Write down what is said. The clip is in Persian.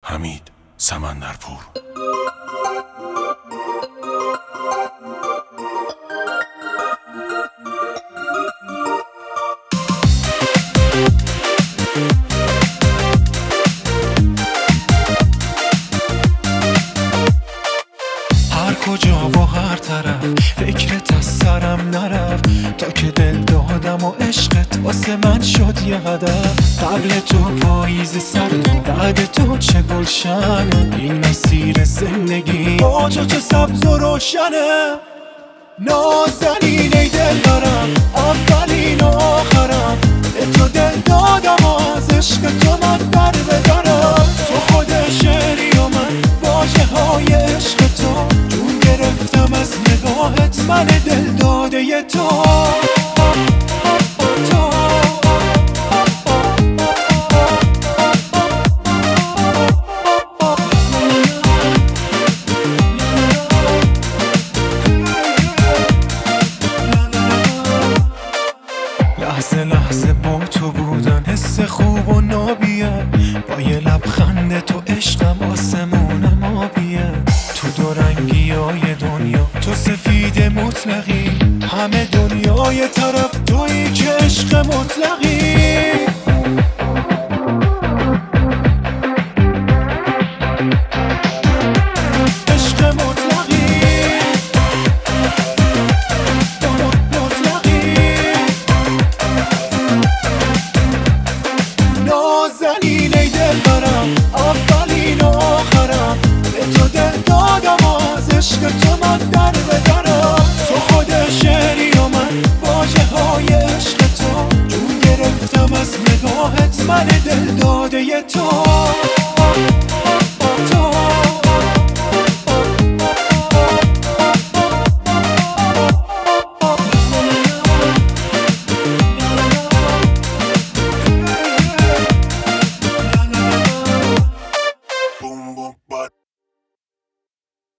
حمید سمندرپور. هر کجا و هر طرف فکرت از سرم نرفت، تا که دل دادم و عشقت واسه من شد یه هدف. قبل تو پاییز سرد و بعد تو چه گلشنه، این مسیر زندگی با تو چه سبز و روشنه. نازنین ای دل برم، اولین و آخرم، به تو دل دادم و از عشق تو من در بدرم. تو خود شعری و من واژه های عشق تو، جون گرفتم از نگاهت من دل داده تو. لحظه لحظه با تو بودن حس خوب و نابیه، با یه لبخند تو عشقم آسمونم آبیه. تو دو رنگی های دنیا تو سفید مطلقی، همه دنیای طرف تویی که عشق مطلقی. نازنین ای دل برم، اولین و آخرم، به تو دل دادم و از عشق تو من در بدرم. تو خود شعری و من واژه های عشق تو، جون گرفتم از نگاهت من دل داده تو.